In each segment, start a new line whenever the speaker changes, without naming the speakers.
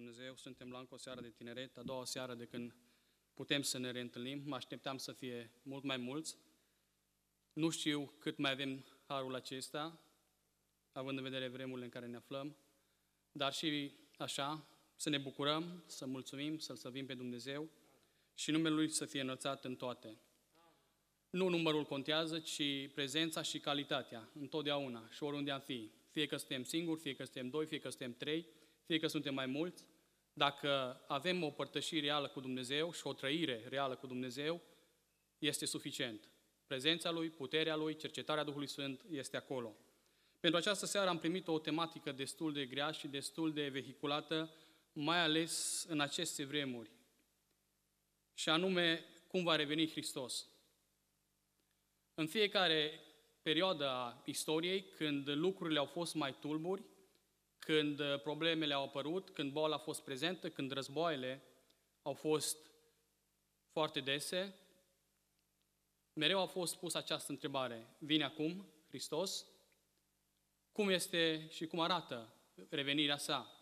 Dumnezeu, suntem la încă o seară de tineret, a doua seară de când putem să ne reîntâlnim. Mă așteptam să fie mult mai mulți. Nu știu cât mai avem harul acesta, având în vedere vremurile în care ne aflăm, dar și așa, să ne bucurăm, să mulțumim, să-L slăvim pe Dumnezeu și numele Lui să fie înălțat în toate. Nu numărul contează, ci prezența și calitatea, întotdeauna și oriunde am fi. Fie că suntem singuri, fie că suntem doi, fie că suntem trei, fie că suntem mai mulți, dacă avem o părtășie reală cu Dumnezeu și o trăire reală cu Dumnezeu, este suficient. Prezența Lui, puterea Lui, cercetarea Duhului Sfânt este acolo. Pentru această seară am primit o tematică destul de grea și destul de vehiculată, mai ales în aceste vremuri, și anume, cum va reveni Hristos. În fiecare perioadă a istoriei, când lucrurile au fost mai tulburi, când problemele au apărut, când boala a fost prezentă, când războaiele au fost foarte dese, mereu a fost pusă această întrebare: vine acum Hristos? Cum este și cum arată revenirea sa?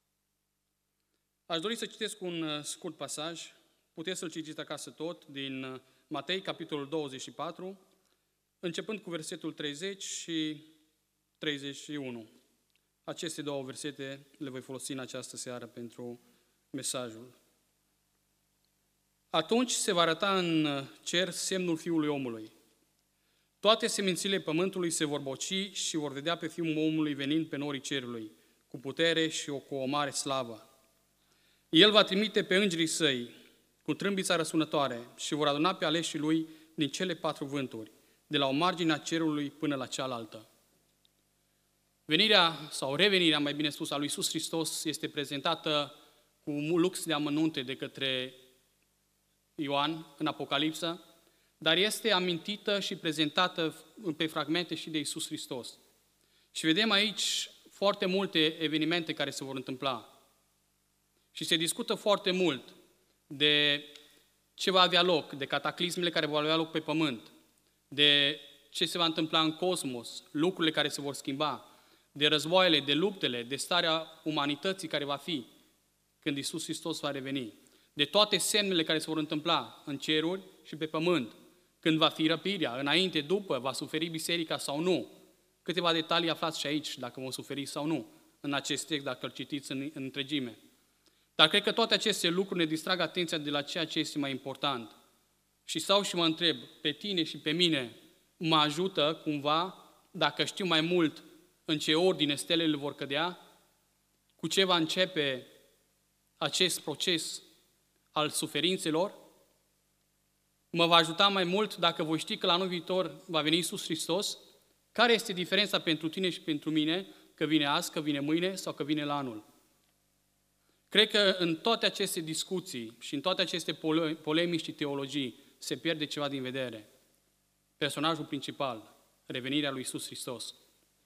Aș dori să citesc un scurt pasaj, puteți să-l citiți acasă tot, din Matei, capitolul 24, începând cu versetul 30 și 31. Aceste două versete le voi folosi în această seară pentru mesajul. Atunci se va arăta în cer semnul Fiului Omului. Toate semințile pământului se vor boci și vor vedea pe Fiul Omului venind pe norii cerului, cu putere și cu o mare slavă. El va trimite pe îngerii săi cu trâmbița răsunătoare și vor aduna pe aleșii lui din cele patru vânturi, de la o margine a cerului până la cealaltă. Venirea, sau revenirea, mai bine spus, a lui Iisus Hristos este prezentată cu un lux de amănunte de către Ioan în Apocalipsă, dar este amintită și prezentată pe fragmente și de Iisus Hristos. Și vedem aici foarte multe evenimente care se vor întâmpla. Și se discută foarte mult de ce va avea loc, de cataclismele care vor avea loc pe pământ, de ce se va întâmpla în cosmos, lucrurile care se vor schimba, de războaiele, de luptele, de starea umanității care va fi când Iisus Hristos va reveni, de toate semnele care se vor întâmpla în ceruri și pe pământ, când va fi răpirea, înainte, după, va suferi biserica sau nu. Câteva detalii aflați și aici, dacă vom suferi sau nu, în acest text, dacă îl citiți în întregime. Dar cred că toate aceste lucruri ne distrag atenția de la ceea ce este mai important. Și stau și mă întreb, pe tine și pe mine, mă ajută cumva, dacă știu mai mult în ce ordine stelele vor cădea, cu ce va începe acest proces al suferințelor? Mă va ajuta mai mult dacă voi ști că la anul viitor va veni Iisus Hristos? Care este diferența pentru tine și pentru mine, că vine azi, că vine mâine sau că vine la anul? Cred că în toate aceste discuții și în toate aceste polemici și teologii se pierde ceva din vedere. Personajul principal, revenirea lui Iisus Hristos.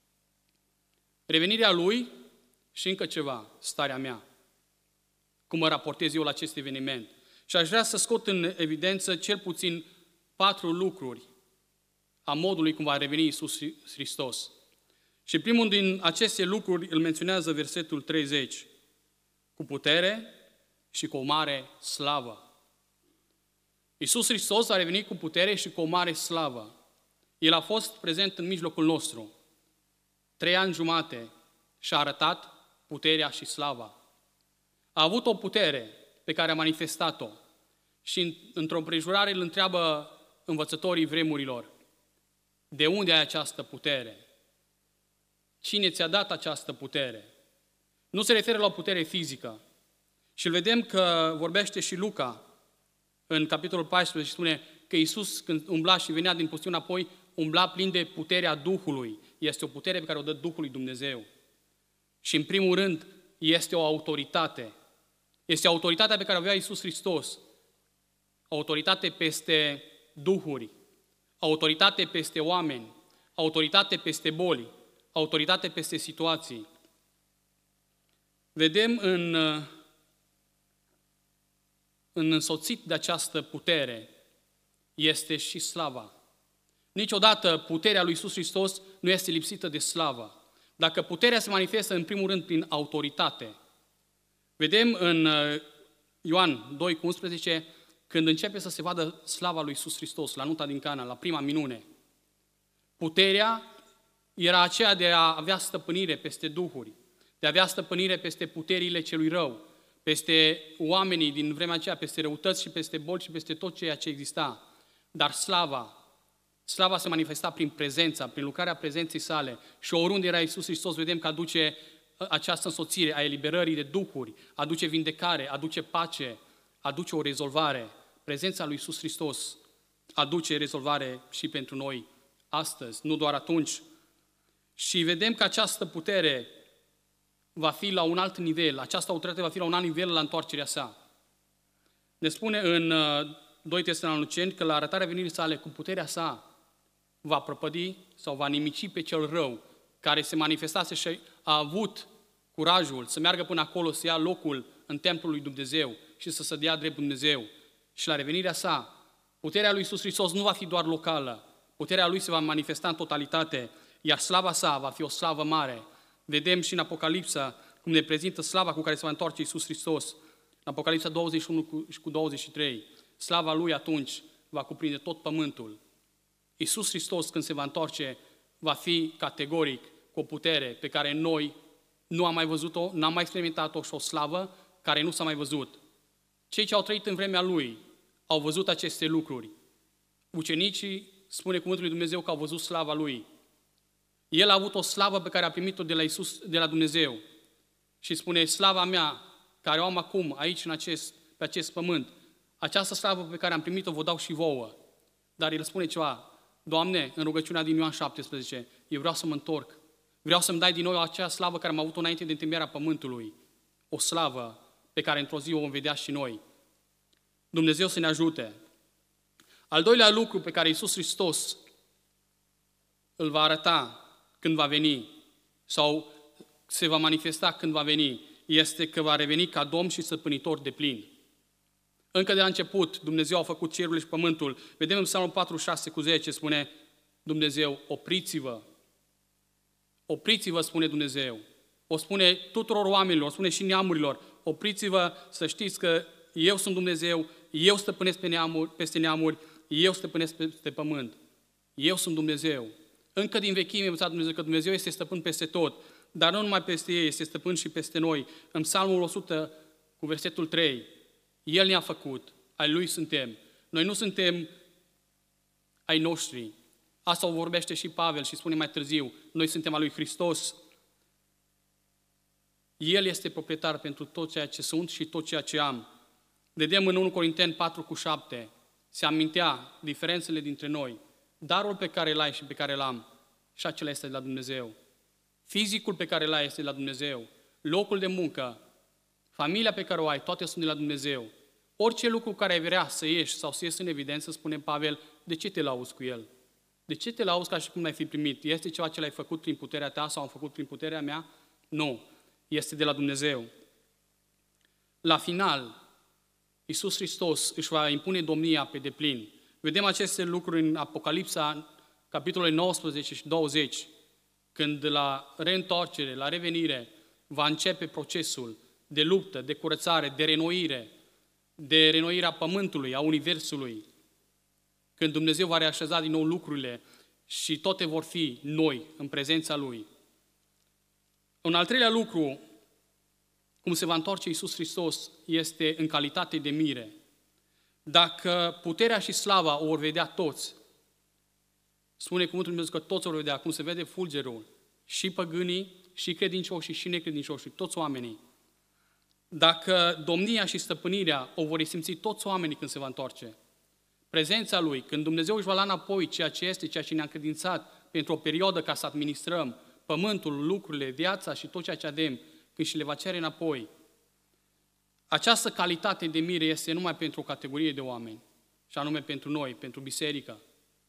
Revenirea Lui și încă ceva, starea mea. Cum mă raportez eu la acest eveniment. Și aș vrea să scot în evidență cel puțin 4 lucruri a modului cum va reveni Iisus Hristos. Și primul din aceste lucruri îl menționează versetul 30. Cu putere și cu o mare slavă. Iisus Hristos a revenit cu putere și cu o mare slavă. El a fost prezent în mijlocul nostru. 3 ani jumate și-a arătat puterea și slava. A avut o putere pe care a manifestat-o și într-o împrejurare îl întreabă învățătorii vremurilor: de unde ai această putere? Cine ți-a dat această putere? Nu se referă la o putere fizică. Și îl vedem că vorbește și Luca în capitolul 14 și spune că Iisus, când umbla și venea din pustiu înapoi, umbla plin de puterea Duhului. Este o putere pe care o dă Duhul lui Dumnezeu. Și în primul rând este o autoritate. Este autoritatea pe care o avea Iisus Hristos. Autoritate peste duhuri, autoritate peste oameni, autoritate peste boli, autoritate peste situații. Vedem în însoțit de această putere este și slava. Niciodată puterea lui Iisus Hristos nu este lipsită de slavă. Dacă puterea se manifestă în primul rând prin autoritate, Vedem în Ioan 2,11, când începe să se vadă slava lui Iisus Hristos la nunta din Cana, la prima minune. Puterea era aceea de a avea stăpânire peste duhuri, de a avea stăpânire peste puterile celui rău, peste oamenii din vremea aceea, peste răutăți și peste boli și peste tot ceea ce exista. Dar slava se manifesta prin prezența, prin lucrarea prezenței sale. Și oriunde era Iisus Hristos, vedem că aduce această însoțire a eliberării de duhuri, aduce vindecare, aduce pace, aduce o rezolvare. Prezența lui Iisus Hristos aduce rezolvare și pentru noi astăzi, nu doar atunci. Și vedem că această putere va fi la un alt nivel, această autoritate va fi la un alt nivel la întoarcerea sa. Ne spune în 2 Tesaloniceni că la arătarea venirii sale cu puterea sa va prăpădi sau va nimici pe cel rău care se manifestase și a avut curajul să meargă până acolo, să ia locul în templul lui Dumnezeu și să se dea drept Dumnezeu. Și la revenirea sa, puterea lui Iisus Hristos nu va fi doar locală, puterea lui se va manifesta în totalitate, iar slava sa va fi o slavă mare. Vedem și în Apocalipsa cum ne prezintă slava cu care se va întoarce Iisus Hristos. În Apocalipsa 21 și cu 23, slava lui atunci va cuprinde tot pământul. Iisus Hristos, când se va întoarce, va fi categoric cu o putere pe care noi nu am mai văzut-o, n-am mai experimentat-o și o slavă care nu s-a mai văzut. Cei ce au trăit în vremea lui au văzut aceste lucruri. Ucenicii, spune cuvântul lui Dumnezeu, că au văzut slava lui. El a avut o slavă pe care a primit-o de la Iisus, de la Dumnezeu. Și spune, slava mea, care o am acum, aici, pe acest pământ, această slavă pe care am primit-o vă dau și vouă. Dar el spune ceva, Doamne, în rugăciunea din Ioan 17, eu vreau să mă întorc. Vreau să-mi dai din nou acea slavă care am avut-o înainte de întemeierea pământului. O slavă pe care într-o zi o vom vedea și noi. Dumnezeu să ne ajute. Al doilea lucru pe care Iisus Hristos îl va arăta când va veni, sau se va manifesta când va veni, este că va reveni ca Domn și stăpânitor deplin. Încă de la început, Dumnezeu a făcut cerul și pământul. Vedem în Psalmul 46 cu 10, spune Dumnezeu, opriți-vă. Opriți-vă, spune Dumnezeu. O spune tuturor oamenilor, o spune și neamurilor. Opriți-vă să știți că eu sunt Dumnezeu, eu stăpânesc peste neamuri, eu stăpânesc peste pământ. Eu sunt Dumnezeu. Încă din vechime a învățat Dumnezeu că Dumnezeu este stăpân peste tot, dar nu numai peste ei, este stăpân și peste noi. În Psalmul 100 cu versetul 3, El ne-a făcut, ai Lui suntem. Noi nu suntem ai noștri. Asta o vorbește și Pavel și spune mai târziu, noi suntem al lui Hristos. El este proprietar pentru tot ceea ce sunt și tot ceea ce am. Vedem în 1 Corinteni 4 cu 7, se amintea diferențele dintre noi. Darul pe care îl ai și pe care îl am, și acela este de la Dumnezeu. Fizicul pe care îl ai este de la Dumnezeu. Locul de muncă, familia pe care o ai, toate sunt de la Dumnezeu. Orice lucru care ai vrea să ieși sau să ies în evidență, spune Pavel, de ce te lauzi cu el? De ce te lauzi ca și cum l-ai fi primit? Este ceva ce l-ai făcut prin puterea ta sau am făcut prin puterea mea? Nu. Este de la Dumnezeu. La final, Iisus Hristos își va impune domnia pe deplin. Vedem aceste lucruri în Apocalipsa, capitolele 19 și 20, când la reîntoarcere, la revenire, va începe procesul de luptă, de curățare, de renoirea pământului, a universului, când Dumnezeu va reașeza din nou lucrurile și toate vor fi noi în prezența Lui. Un al treilea lucru, cum se va întoarce Iisus Hristos, este în calitate de mire. Dacă puterea și slava o vor vedea toți, spune cuvântul Dumnezeu că toți o vor vedea, cum se vede fulgerul, și păgânii, și credincioși, și necredincioși, toți oamenii. Dacă domnia și stăpânirea o vor simți toți oamenii când se va întoarce, prezența Lui, când Dumnezeu își va lua înapoi ceea ce este, ceea ce ne-a încredințat pentru o perioadă ca să administrăm pământul, lucrurile, viața și tot ceea ce avem, când și le va cere înapoi, această calitate de mire este numai pentru o categorie de oameni, și anume pentru noi, pentru biserică.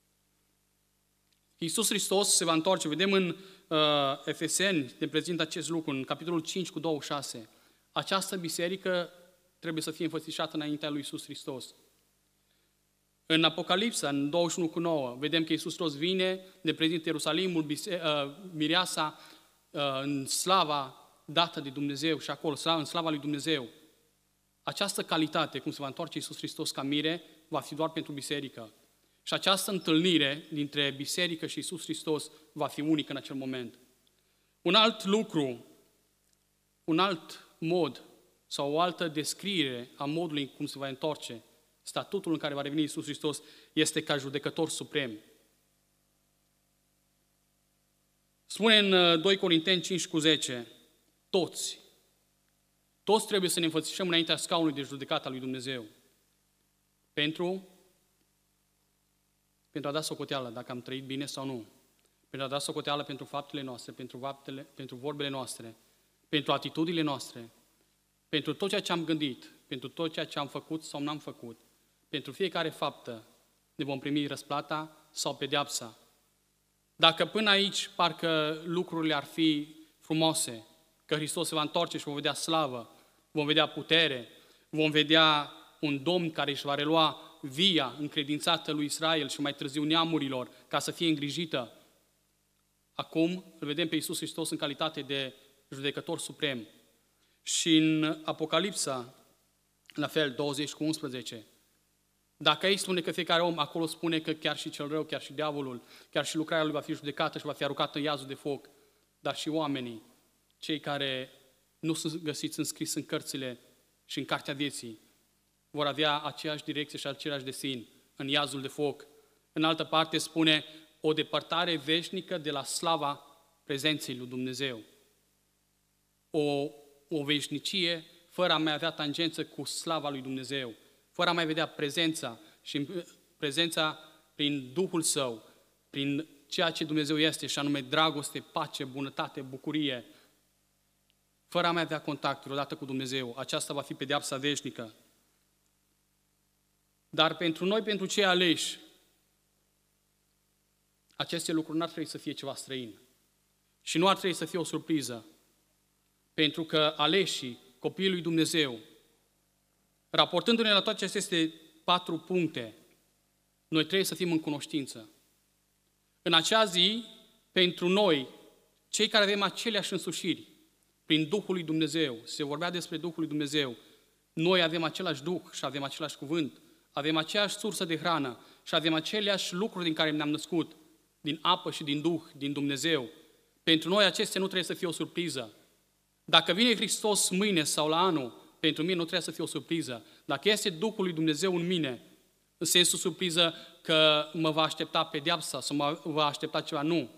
Iisus Hristos se va întoarce, vedem în Efeseni, ne prezintă acest lucru, în capitolul 5 cu 26. Această biserică trebuie să fie înfățișată înaintea lui Iisus Hristos. În Apocalipsa, în 21 cu 9, vedem că Iisus Hristos vine, ne prezintă Ierusalimul, mireasa, în slava dată de Dumnezeu și acolo, în slava lui Dumnezeu. Această calitate, cum se va întoarce Iisus Hristos ca mire, va fi doar pentru biserică. Și această întâlnire dintre biserică și Iisus Hristos va fi unică în acel moment. Un alt lucru, un alt mod sau o altă descriere a modului în cum se va întoarce, statutul în care va reveni Iisus Hristos, este ca judecător suprem. Spune în 2 Corinteni 5:10, toți trebuie să ne înfățișăm înaintea scaunului de judecată al lui Dumnezeu. Pentru a da socoteală dacă am trăit bine sau nu. Pentru a da socoteală pentru faptele noastre, pentru vorbele noastre, pentru atitudinile noastre, pentru tot ceea ce am gândit, pentru tot ceea ce am făcut sau n-am făcut. Pentru fiecare faptă ne vom primi răsplata sau pedeapsa. Dacă până aici parcă lucrurile ar fi frumoase, că Hristos se va întoarce și vom vedea slavă, vom vedea putere, vom vedea un Domn care își va relua via încredințată lui Israel și mai târziu neamurilor ca să fie îngrijită. Acum îl vedem pe Iisus Hristos în calitate de judecător suprem. Și în Apocalipsa, la fel, 20:11, dacă aici spune că fiecare om, acolo spune că chiar și cel rău, chiar și diavolul, chiar și lucrarea lui va fi judecată și va fi aruncată în iazul de foc, dar și oamenii, cei care nu sunt găsiți înscris în cărțile și în cartea vieții, vor avea aceeași direcție și același destin în iazul de foc. În altă parte spune o depărtare veșnică de la slava prezenței lui Dumnezeu. O veșnicie fără a mai avea tangență cu slava lui Dumnezeu, fără a mai vedea prezența și prezența prin Duhul Său, prin ceea ce Dumnezeu este, și anume dragoste, pace, bunătate, bucurie, fără a mai avea contact odată cu Dumnezeu. Aceasta va fi pedeapsa veșnică. Dar pentru noi, pentru cei aleși, aceste lucruri n-ar trebui să fie ceva străin. Și nu ar trebui să fie o surpriză. Pentru că aleșii, copiii lui Dumnezeu, raportându-ne la toate aceste 4 puncte, noi trebuie să fim în cunoștință. În acea zi, pentru noi, cei care avem aceleași însușiri, prin Duhul lui Dumnezeu, se vorbea despre Duhul lui Dumnezeu, noi avem același Duh și avem același cuvânt, avem aceeași sursă de hrană și avem aceleași lucruri din care ne-am născut, din apă și din Duh, din Dumnezeu. Pentru noi acestea nu trebuie să fie o surpriză. Dacă vine Hristos mâine sau la anul, pentru mine nu trebuie să fie o surpriză. Dacă este Duhul lui Dumnezeu în mine, în sensul surpriză că mă va aștepta pedeapsa sau mă va aștepta ceva, nu.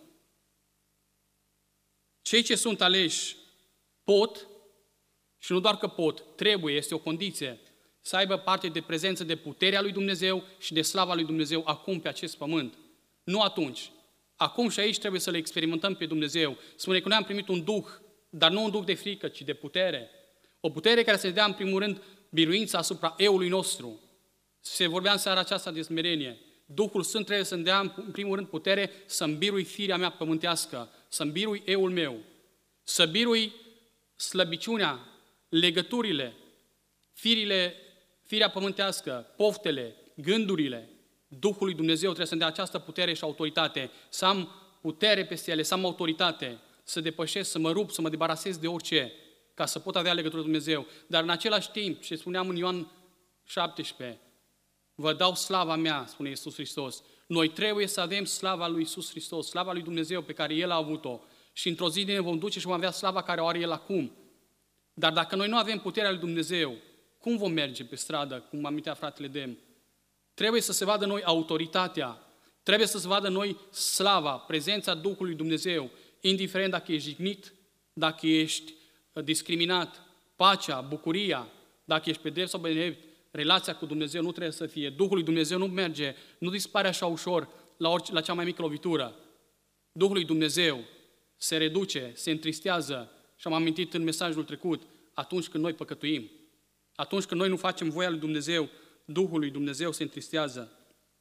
Cei ce sunt aleși pot, și nu doar că pot, trebuie, este o condiție, să aibă parte de prezență de puterea lui Dumnezeu și de slava lui Dumnezeu acum pe acest pământ. Nu atunci. Acum și aici trebuie să le experimentăm pe Dumnezeu. Spune că noi am primit un Duh, dar nu un Duh de frică, ci de putere. O putere care să dea în primul rând biruința asupra eului nostru. Se vorbea în seara aceasta de smerenie. Duhul Sfânt trebuie să-mi dea în primul rând putere să-mi birui firea mea pământească, să-mi birui eul meu, să birui slăbiciunea, legăturile, firea pământească, poftele, gândurile. Duhul lui Dumnezeu trebuie să-mi dea această putere și autoritate, să am putere peste ele, să am autoritate, să depășesc, să mă rup, să mă debarasez de orice, ca să pot avea legătură cu Dumnezeu. Dar în același timp, ce spuneam în Ioan 17, vă dau slava mea, spune Iisus Hristos. Noi trebuie să avem slava lui Iisus Hristos, slava lui Dumnezeu pe care El a avut-o. Și într-o zi ne vom duce și vom avea slava care o are El acum. Dar dacă noi nu avem puterea lui Dumnezeu, cum vom merge pe stradă, cum amintea fratele Dem? Trebuie să se vadă noi autoritatea, trebuie să se vadă noi slava, prezența Duhului Dumnezeu, indiferent dacă ești jignit, dacă ești discriminat, pacea, bucuria, dacă ești pe drept sau pe nedrept, relația cu Dumnezeu nu trebuie să fie. Duhul lui Dumnezeu nu merge, nu dispare așa ușor la cea mai mică lovitură. Duhul lui Dumnezeu se reduce, se întristează, și am amintit în mesajul trecut, atunci când noi păcătuim, atunci când noi nu facem voia lui Dumnezeu, Duhul lui Dumnezeu se întristează.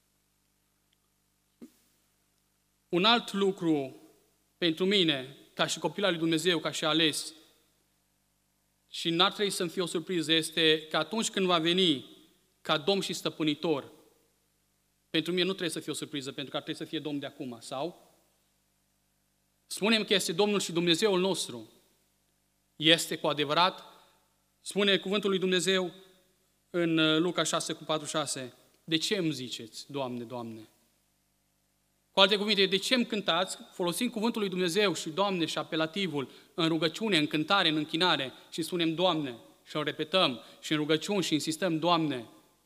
Un alt lucru pentru mine, ca și copil al lui Dumnezeu, ca și ales, și n-ar trebui să-mi fie o surpriză, este că atunci când va veni ca Domn și Stăpânitor, pentru mine nu trebuie să fie o surpriză, pentru că ar trebui să fie Domn de acum, sau? Spunem că este Domnul și Dumnezeul nostru. Este cu adevărat, spune cuvântul lui Dumnezeu în Luca 6:46, de ce îmi ziceți, Doamne, Doamne? Cu alte cuvinte, de ce îmi cântați, folosim cuvântul lui Dumnezeu și Doamne și apelativul în rugăciune, în cântare, în închinare și spunem Doamne și o repetăm și în rugăciuni și insistăm Doamne,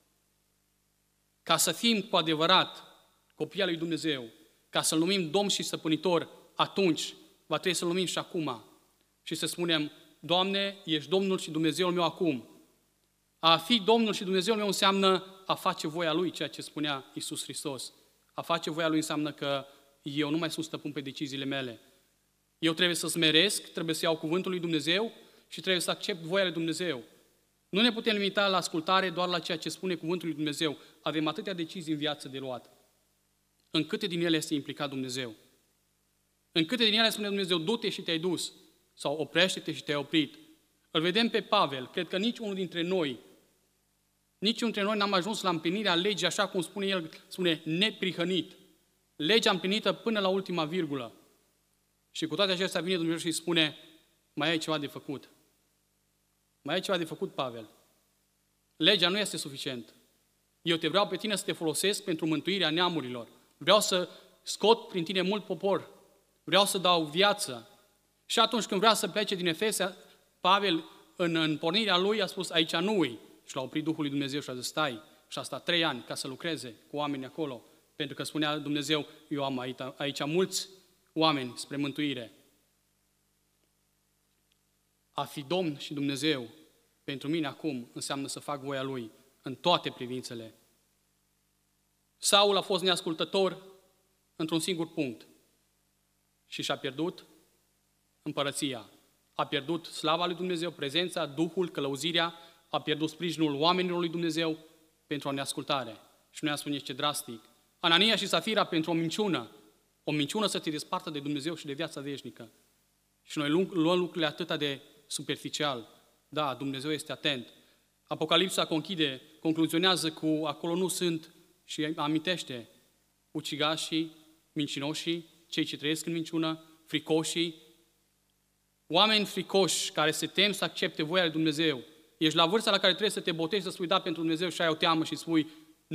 ca să fim cu adevărat copii al lui Dumnezeu, ca să-L numim Domn și Stăpânitor, atunci va trebui să-L numim și acum și să spunem Doamne, ești Domnul și Dumnezeul meu acum. A fi Domnul și Dumnezeul meu înseamnă a face voia Lui, ceea ce spunea Iisus Hristos. A face voia Lui înseamnă că eu nu mai sunt stăpân pe deciziile mele. Eu trebuie să smeresc, trebuie să iau cuvântul lui Dumnezeu și trebuie să accept voia lui Dumnezeu. Nu ne putem limita la ascultare doar la ceea ce spune cuvântul lui Dumnezeu. Avem atâtea decizii în viață de luat. În câte din ele este implicat Dumnezeu? În câte din ele spune Dumnezeu, du-te și te-ai dus? Sau oprește-te și te-ai oprit? Îl vedem pe Pavel. Cred că niciunul dintre noi n-am ajuns la împlinirea legii, așa cum spune el, spune neprihănit. Legea împlinită până la ultima virgulă. Și cu toate acestea vine Dumnezeu și îi spune, mai ai ceva de făcut. Mai ai ceva de făcut, Pavel. Legea nu este suficient. Eu te vreau pe tine să te folosesc pentru mântuirea neamurilor. Vreau să scot prin tine mult popor. Vreau să dau viață. Și atunci când vrea să plece din Efese, Pavel, în pornirea lui, a spus, aici nu-i. Și l-a oprit Duhul lui Dumnezeu și a zis, stai. Și a stat 3 ani ca să lucreze cu oamenii acolo. Pentru că spunea Dumnezeu, eu am aici mulți oameni spre mântuire. A fi Domn și Dumnezeu pentru mine acum înseamnă să fac voia Lui în toate privințele. Saul a fost neascultător într-un singur punct și și-a pierdut împărăția. A pierdut slava lui Dumnezeu, prezența, Duhul, călăuzirea, a pierdut sprijinul oamenilor lui Dumnezeu pentru o neascultare. Și noi am spune ce drastic. Anania și Safira pentru o minciună să te despartă de Dumnezeu și de viața veșnică. Și noi luăm lucrurile atât de superficial. Da, Dumnezeu este atent. Apocalipsa concluzionează cu acolo nu sunt și amintește ucigașii, mincinoșii, cei ce trăiesc în minciună, fricoșii, oameni fricoși care se tem să accepte voia lui Dumnezeu. Ești la vârsta la care trebuie să te botezi, să spui da pentru Dumnezeu și ai o teamă și spui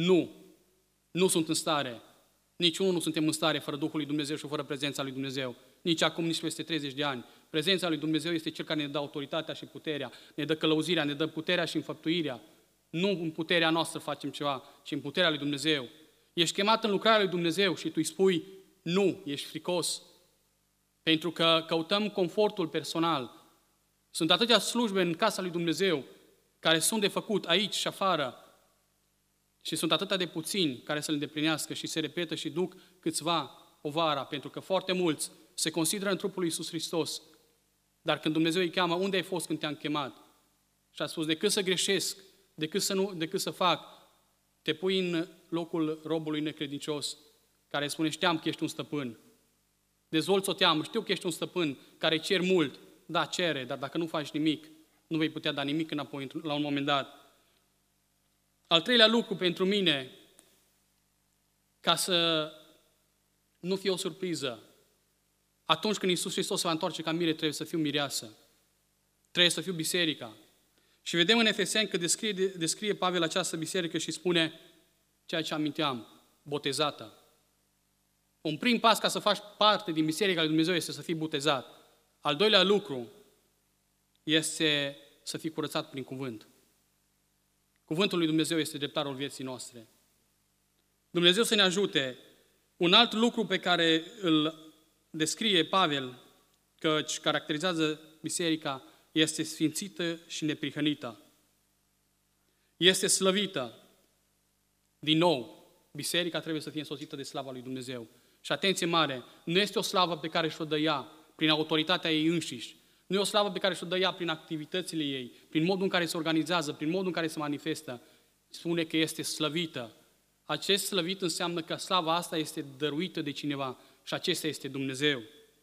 nu sunt în stare. Niciunul nu suntem în stare fără Duhul lui Dumnezeu și fără prezența lui Dumnezeu. Nici acum, nici peste 30 de ani. Prezența lui Dumnezeu este Cel care ne dă autoritatea și puterea, ne dă călăuzirea, ne dă puterea și înfăptuirea. Nu în puterea noastră facem ceva, ci în puterea lui Dumnezeu. Ești chemat în lucrarea lui Dumnezeu și tu îi spui nu, ești fricos. Pentru că căutăm confortul personal. Sunt atâtea slujbe în casa lui Dumnezeu care sunt de făcut aici și afară și sunt atâtea de puțini care să le îndeplinească și se repetă și duc câțiva povara, pentru că foarte mulți se consideră în trupul lui Iisus Hristos. Dar când Dumnezeu îi cheamă, unde ai fost când te-am chemat? Și a spus, decât să greșesc, decât să fac, te pui în locul robului necredincios, care spune, știam că ești un stăpân. Dezvolți o teamă, știu că ești un stăpân care cer mult, da, cere, dar dacă nu faci nimic, nu vei putea da nimic înapoi la un moment dat. Al treilea lucru pentru mine, ca să nu fie o surpriză, atunci când Iisus Hristos se va întoarce ca mire, trebuie să fiu mireasă. Trebuie să fiu biserica. Și vedem în Efeseni că descrie Pavel această biserică și spune ceea ce aminteam, botezată. Un prim pas ca să faci parte din biserica lui Dumnezeu este să fii botezat. Al doilea lucru este să fii curățat prin cuvânt. Cuvântul lui Dumnezeu este dreptarul vieții noastre. Dumnezeu să ne ajute. Un alt lucru pe care îl descrie Pavel, căci caracterizează biserica, este sfințită și neprihănită. Este slăvită. Din nou, biserica trebuie să fie însoțită de slava lui Dumnezeu. Și atenție mare, nu este o slavă pe care și-o dă ea prin autoritatea ei înșiși. Nu e o slavă pe care și-o dă ea prin activitățile ei, prin modul în care se organizează, prin modul în care se manifestă. Spune că este slăvită. Acest slăvit înseamnă că slava asta este dăruită de cineva și acesta este Dumnezeu.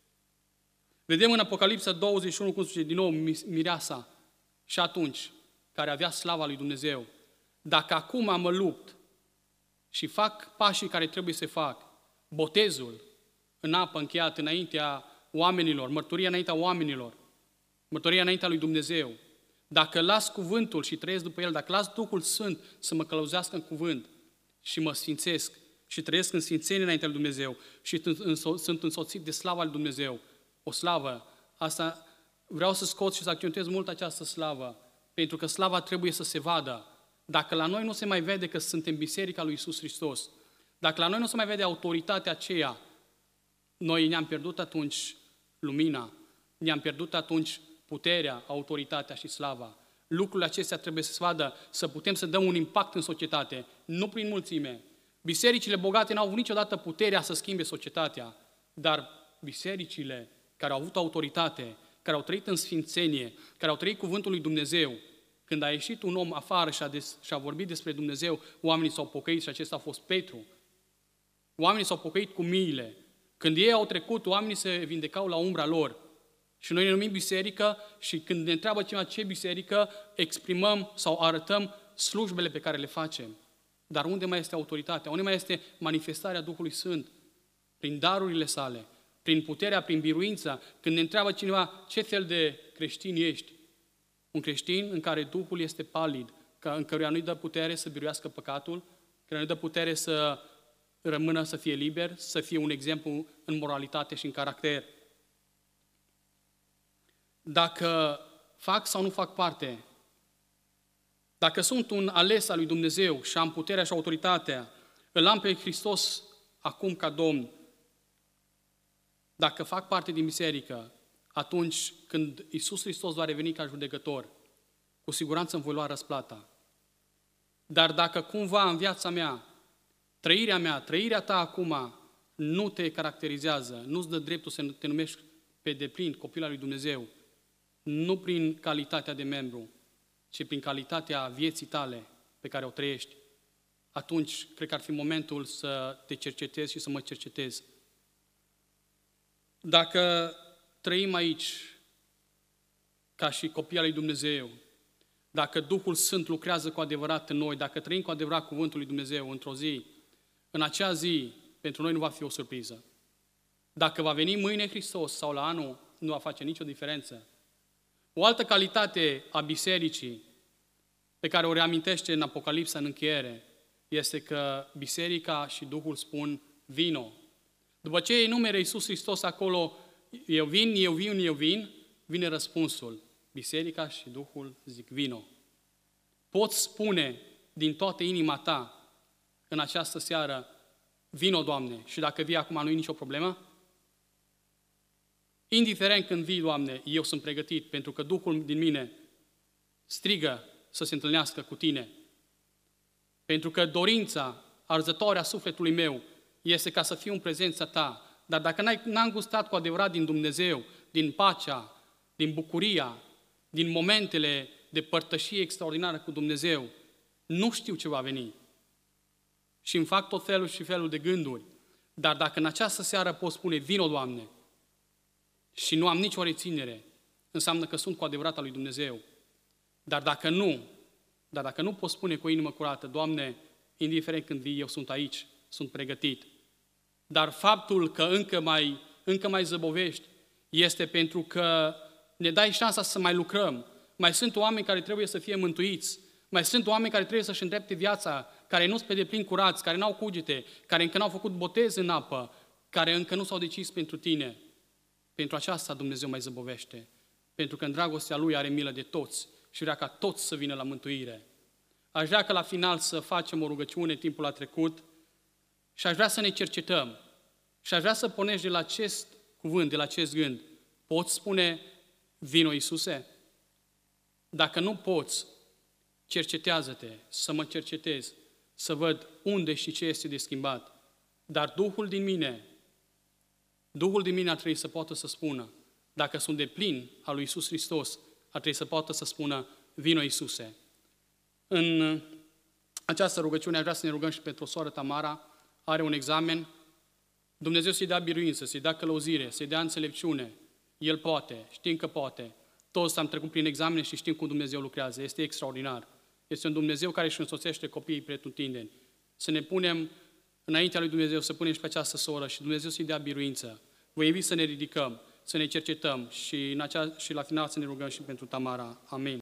Vedem în Apocalipsa 21, cum zice din nou mireasa, și atunci, care avea slava lui Dumnezeu. Dacă acum mă lupt și fac pașii care trebuie să fac, botezul în apă încheiat înaintea oamenilor, mărturia înaintea oamenilor, mărturia înaintea lui Dumnezeu, dacă las cuvântul și trăiesc după el, dacă las Duhul Sfânt să mă călăuzească în cuvânt și mă sfințesc și trăiesc în sfințenie înaintea lui Dumnezeu și sunt însoțit de slava lui Dumnezeu, o slavă, asta vreau să scot și să accentez mult această slavă, pentru că slava trebuie să se vadă. Dacă la noi nu se mai vede că suntem Biserica lui Iisus Hristos, dacă la noi nu se mai vede autoritatea aceea, noi ne-am pierdut atunci lumina, ne-am pierdut atunci puterea, autoritatea și slava. Lucrurile acestea trebuie să se vadă, să putem să dăm un impact în societate, nu prin mulțime. Bisericile bogate n-au avut niciodată puterea să schimbe societatea, dar bisericile care au avut autoritate, care au trăit în sfințenie, care au trăit cuvântul lui Dumnezeu, când a ieșit un om afară și a vorbit despre Dumnezeu, oamenii s-au pocăit și acesta a fost Petru. Oamenii s-au pocăit cu miile. Când ei au trecut, oamenii se vindecau la umbra lor. Și noi ne numim biserică și când ne întreabă cineva ce biserică, exprimăm sau arătăm slujbele pe care le facem. Dar unde mai este autoritatea? Unde mai este manifestarea Duhului Sfânt? Prin darurile sale, prin puterea, prin biruința. Când ne întreabă cineva ce fel de creștin ești, un creștin în care Duhul este palid, în căruia nu-i dă putere să biruiască păcatul, care nu-i dă putere să rămână, să fie liber, să fie un exemplu în moralitate și în caracter. Dacă fac sau nu fac parte, dacă sunt un ales al lui Dumnezeu și am puterea și autoritatea, îl am pe Hristos acum ca Domn, dacă fac parte din biserică, atunci când Iisus Hristos va reveni ca judecător, cu siguranță îmi voi lua răsplata. Dar dacă cumva în viața mea, trăirea ta acum nu te caracterizează, nu-ți dă dreptul să te numești pe deplin copil al lui Dumnezeu, nu prin calitatea de membru, ci prin calitatea vieții tale pe care o trăiești, atunci cred că ar fi momentul să te cercetezi și să mă cercetez. Dacă trăim aici ca și copii al lui Dumnezeu, dacă Duhul Sfânt lucrează cu adevărat în noi, dacă trăim cu adevărat cuvântul lui Dumnezeu într-o zi, în acea zi, pentru noi nu va fi o surpriză. Dacă va veni mâine Hristos sau la anul, nu va face nicio diferență. O altă calitate a bisericii, pe care o reamintește în Apocalipsa în încheiere, este că biserica și Duhul spun vino. După ce enumeră Iisus Hristos acolo, eu vin, vine răspunsul. Biserica și Duhul zic vino. Poți spune din toată inima ta în această seară, vino, Doamne, și dacă vii acum nu e nicio problemă? Indiferent când vii, Doamne, eu sunt pregătit, pentru că Duhul din mine strigă să se întâlnească cu Tine. Pentru că dorința arzătoare a sufletului meu este ca să fiu în prezența Ta. Dar dacă n-am gustat cu adevărat din Dumnezeu, din pacea, din bucuria, din momentele de părtășie extraordinară cu Dumnezeu, nu știu ce va veni. Și îmi fac tot felul și felul de gânduri. Dar dacă în această seară pot spune, vino, Doamne, și nu am nicio reținere, înseamnă că sunt cu adevărat al lui Dumnezeu. Dar dacă nu pot spune cu o inimă curată, Doamne, indiferent când vii, eu sunt aici, sunt pregătit. Dar faptul că încă mai zăbovești este pentru că ne dai șansa să mai lucrăm. Mai sunt oameni care trebuie să fie mântuiți. Mai sunt oameni care trebuie să-și îndrepte viața, care nu sunt pe deplin curați, care n-au cugete, care încă n-au făcut botez în apă, care încă nu s-au decis pentru Tine. Pentru aceasta Dumnezeu mai zăbovește. Pentru că în dragostea Lui are milă de toți și vrea ca toți să vină la mântuire. Aș vrea ca la final să facem o rugăciune, timpul a trecut, și aș vrea să ne cercetăm. Și aș vrea să pornești de la acest cuvânt, de la acest gând. Poți spune, vino, Iisuse? Dacă nu poți, cercetează-te, să mă cercetez, să văd unde și ce este de schimbat. Dar Duhul din mine ar trebui să poată să spună, dacă sunt de plin al lui Iisus Hristos, ar trebui să poată să spună, vino, Iisuse. În această rugăciune aș vrea să ne rugăm și pentru o soră, Tamara, are un examen, Dumnezeu să-i dea biruință, să-i dea călăuzire, să-i dea înțelepciune. El poate, știm că poate. Toți am trecut prin examene și știm cum Dumnezeu lucrează. Este extraordinar. Este un Dumnezeu care își însoțește copiii pretutindeni. Să ne punem înaintea lui Dumnezeu, să punem și pe această soră și Dumnezeu să-i dea biruință. Vă invit să ne ridicăm să ne cercetăm și, și la final să ne rugăm și pentru Tamara. Amin.